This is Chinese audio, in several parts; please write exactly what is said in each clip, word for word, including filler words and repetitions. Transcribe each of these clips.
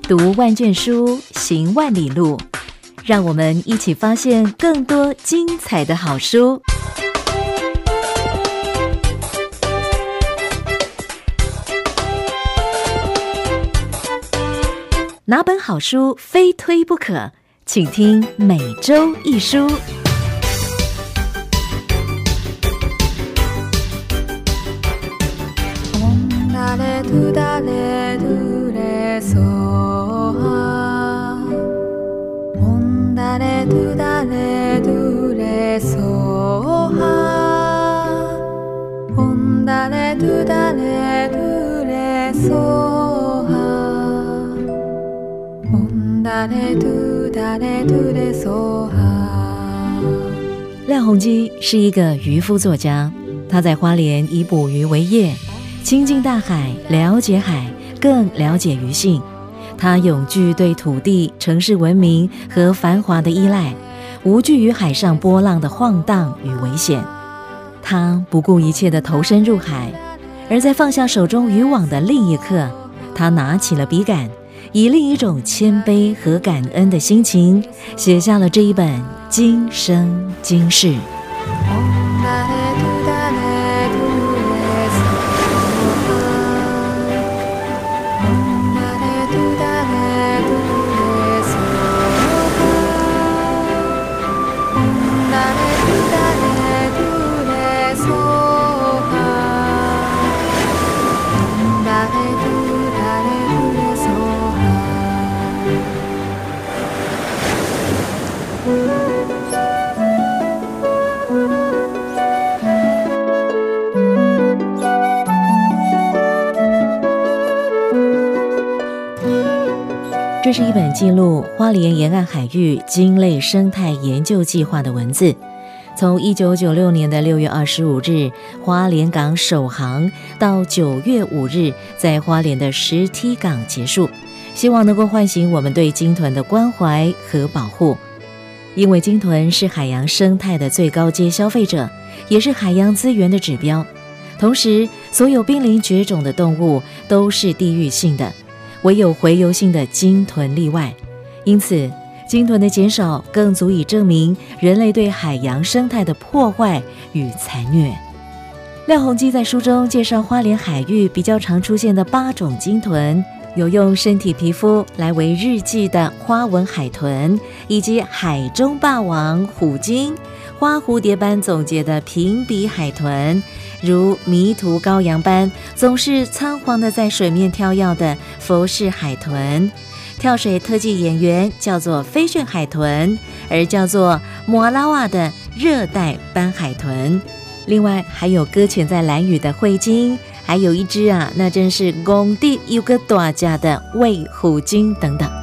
读万卷书，行万里路，让我们一起发现更多精彩的好书。哪本好书非推不可？请听每周一书。廖鸿基是一个渔夫作家，他在花莲以捕鱼为业，亲近大海，了解海，更了解鱼性。他永具对土地、城市文明和繁华的依赖，无惧于海上波浪的晃荡与危险。他不顾一切地投身入海，而在放下手中渔网的另一刻，他拿起了笔杆，以另一种谦卑和感恩的心情，写下了这一本《今生今世》。这是一本记录花莲沿岸海域鲸类生态研究计划的文字，从一九九六年的六月二十五日花莲港首航到九月五日在花莲的石梯港结束，希望能够唤醒我们对鲸豚的关怀和保护。因为鲸豚是海洋生态的最高阶消费者，也是海洋资源的指标，同时所有濒临绝种的动物都是地域性的，唯有洄游性的鲸豚例外，因此鲸豚的减少更足以证明人类对海洋生态的破坏与残虐。廖鸿基在书中介绍花莲海域比较常出现的八种鲸豚，有用身体皮肤来为日记的花纹海豚，以及海中霸王虎鲸，花蝴蝶般总结的平鼻海豚，如迷途羔羊般总是仓皇地在水面跳跃的佛氏海豚，跳水特技演员叫做飞旋海豚，而叫做摩拉瓦的热带斑海豚。另外还有搁浅在兰屿的灰鲸，还有一只啊，那真是公地有个大家的卫虎鲸等等。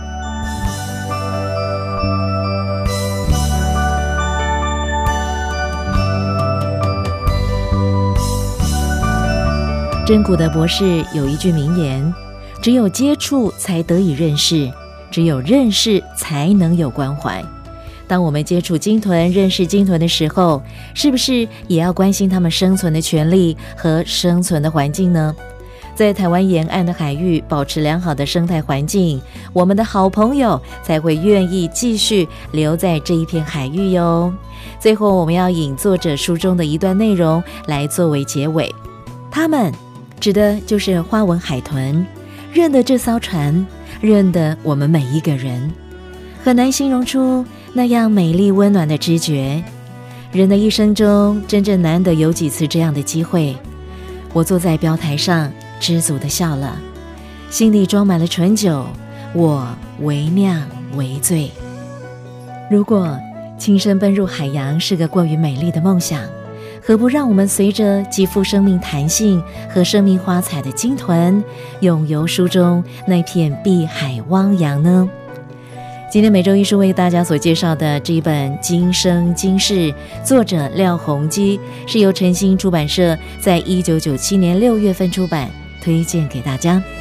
珍古德博士有一句名言，只有接触才得以认识，只有认识才能有关怀。当我们接触鲸豚、认识鲸豚的时候，是不是也要关心它们生存的权利和生存的环境呢？在台湾沿岸的海域保持良好的生态环境，我们的好朋友才会愿意继续留在这一片海域哟。最后我们要引作者书中的一段内容来作为结尾，他们指的就是花纹海豚，认得这艘船，认得我们每一个人，很难形容出那样美丽温暖的知觉。人的一生中真正难得有几次这样的机会，我坐在标台上知足地笑了，心里装满了醇酒，我为酿为醉。如果轻身奔入海洋是个过于美丽的梦想，何不让我们随着极富生命弹性和生命花彩的鲸豚，永游书中那片碧海汪洋呢？今天每周一书为大家所介绍的这一本《今生今世》，作者廖鸿基，是由晨星出版社在一九九七年六月份出版，推荐给大家。